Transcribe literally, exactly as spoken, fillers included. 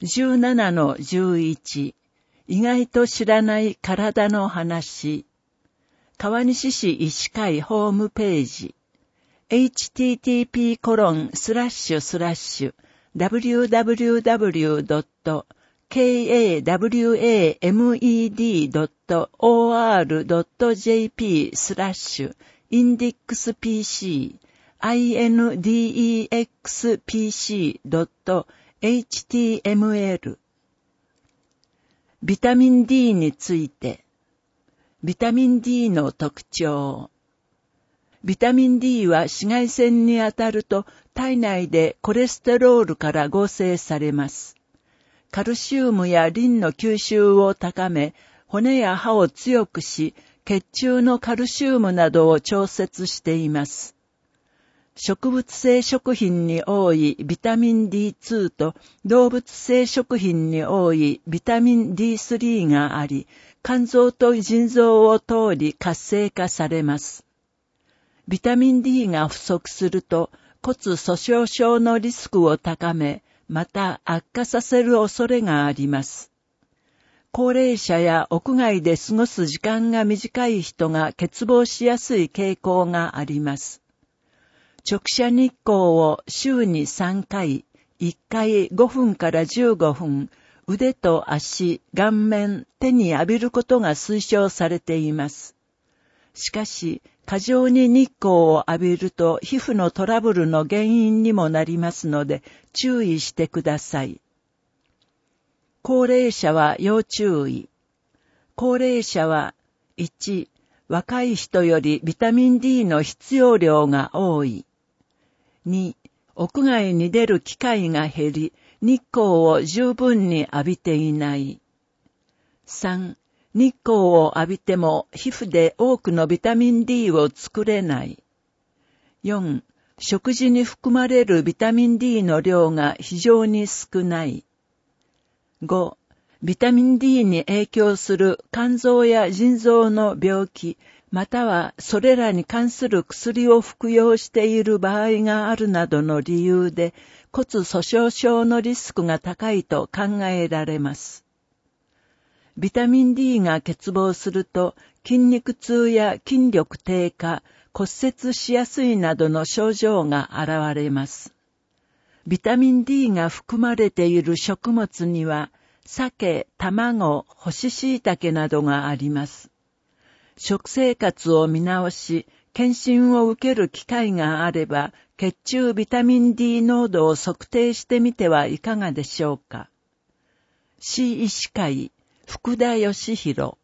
じゅうななのじゅういち 意外と知らない体の話。川西市医師会ホームページ エイチティーティーピーコロンスラッシュスラッシュダブリューダブリューダブリュードットケーエーダブリューエーエムイーディードットオーアールドットジェーピースラッシュインデックスピーシー インデックスピーシードットエイチティーエムエル ビタミン D について。ビタミン D の特徴。ビタミン D は紫外線に当たると体内でコレステロールから合成されます。カルシウムやリンの吸収を高め、骨や歯を強くし、血中のカルシウムなどを調節しています。植物性食品に多いビタミン ディーツー と動物性食品に多いビタミン ディースリー があり、肝臓と腎臓を通り活性化されます。ビタミン D が不足すると骨粗鬆症のリスクを高め、また悪化させる恐れがあります。高齢者や屋外で過ごす時間が短い人が欠乏しやすい傾向があります。直射日光を週にさんかい、いっかいごふんからじゅうごふん、腕と足、顔面、手に浴びることが推奨されています。しかし、過剰に日光を浴びると皮膚のトラブルの原因にもなりますので注意してください。高齢者は要注意。高齢者は、いち、若い人よりビタミン D の必要量が多い。に、屋外に出る機会が減り、日光を十分に浴びていない。さん、日光を浴びても皮膚で多くのビタミン D を作れない。よん、食事に含まれるビタミン D の量が非常に少ない。ご、ビタミン D に影響する肝臓や腎臓の病気、またはそれらに関する薬を服用している場合があるなどの理由で骨粗鬆症のリスクが高いと考えられます。ビタミン D が欠乏すると筋肉痛や筋力低下、骨折しやすいなどの症状が現れます。ビタミン D が含まれている食物には鮭、卵、干し椎茸などがあります。食生活を見直し、検診を受ける機会があれば、血中ビタミン D 濃度を測定してみてはいかがでしょうか。市医師会、福田義弘。